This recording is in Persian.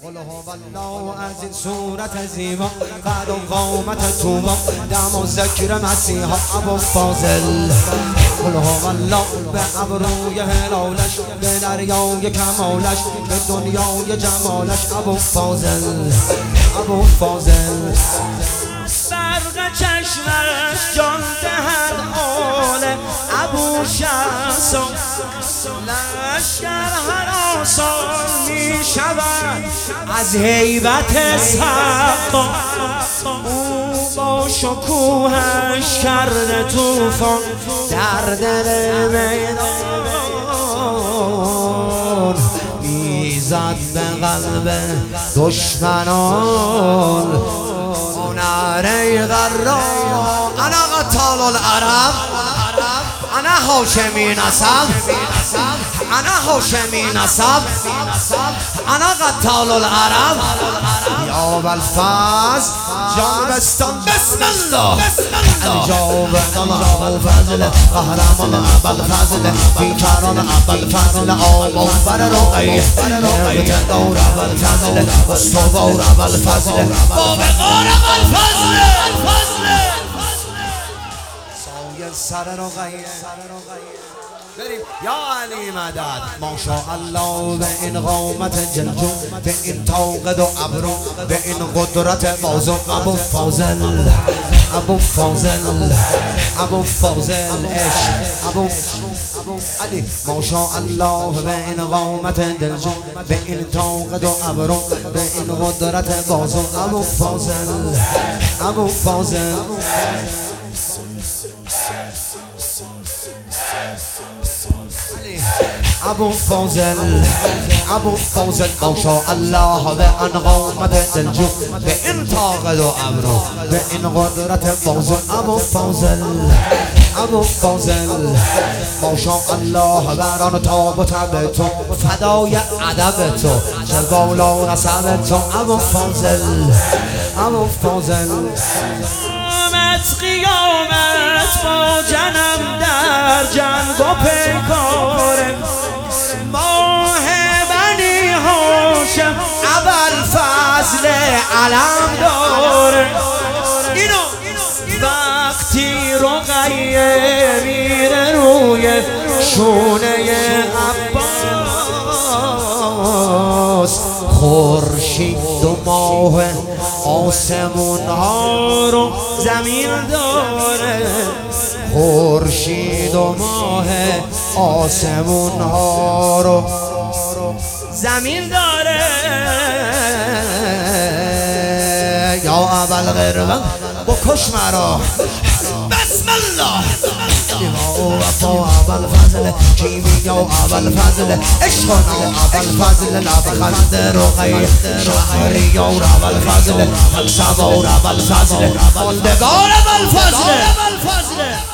قل هو الله از این صورت زیبا قد و قامت توبا دم و ذکر مسیحا ابو فاضل. قل هو الله به ابروی هلالش به دریای کمالش به دنیای جمالش ابو فاضل ابو فاضل. برق چشمش جان دهد آل ابو شمس لشکر هراسان می شود از هیبت سقا. او با شکوهش کرده طوفان در دل میدان میزد به قلب دشمنان نعره غرا. انا قتال العرب انا هاشمی نسب انا هاشمی نسب انا قتال العرب یا بالفاز جانبستان بسم الله الجواب الله فضل قهرمان بالفضل في كرم بالفضل او بر رقي دور بالفضل والصبور بالفضل باب غار بالفضل سر رقیه بریم یا علی مدد. ماشاءالله به این قامت جلجو به این طاقت و ابرو به این قدرت بازو ابو فاضل ابو فاضل ابو فاضل عشق ابو علی. ماشاءالله به این قامت دلجو به این طاقت و ابرو به این قدرت بازو ابو فاضل ابو فاضل. ابو فاضل ابو فاضل ماشاءالله به ان قامت دلجو به این طاقت و ابرو به این قدرت بازو ابو فاضل ابو فاضل. ماشاءالله بران تاب و تب تو فدای ادب تو چه بالا نسب تو ابو فاضل ابو فاضل. قیامت با جنم در جنگ و پیکار ماه بنی هاشم ابوالفضل علم داره. اینو وقتی رقیه میره روی شونه عباس خورشید و ماه آسمون ها رو زمین داره. خورشید و ماه آسمون ها رو زمین داره. یا اول غربان بکش مرا بسم الله. او وفا اول فضل کی میگه اول فضل عشقنا اول فضل لبخند رقیه شهری یار اول فضل حق سوار اول فضل ماندگار اول فضل